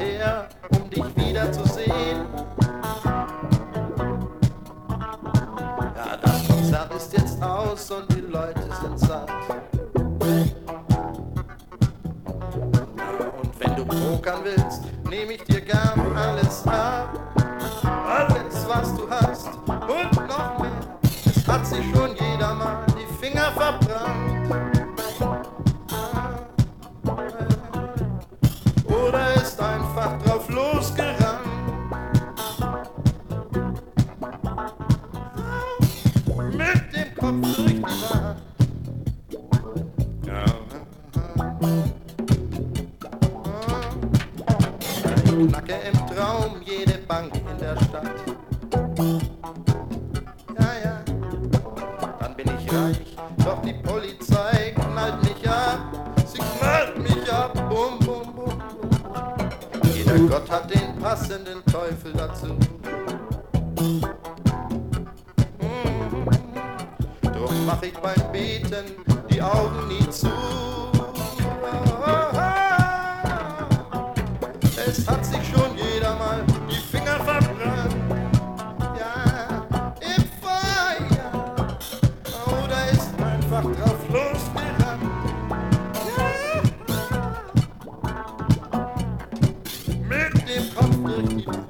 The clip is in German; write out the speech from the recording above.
hierher, um dich wiederzusehen. Ja, das Konzert ist jetzt aus und die Leute sind satt. Ja, und wenn du pokern willst, nehm ich dir gern alles ab. Alles, was du hast und noch mehr. Es hat sich schon jeder mal die Finger verbrannt. Oder ist einfach drauf losgerannt. Mit dem Kopf durch die Wand. Ich knacke im Traum jede Bank in der Stadt. Ja, ja, dann bin ich reich, doch die Polizei knallt mich ab. Sie knallt mich ab, bum, bum, bum, bum. Jeder Gott hat den passenden Teufel dazu. Drum mach ich beim Beten die Augen nie zu. Es hat sich schon jeder mal die Finger verbrannt. Ja, im Feuer. Oder ist einfach drauf losgerannt. Ja. Mit dem Kopf durch die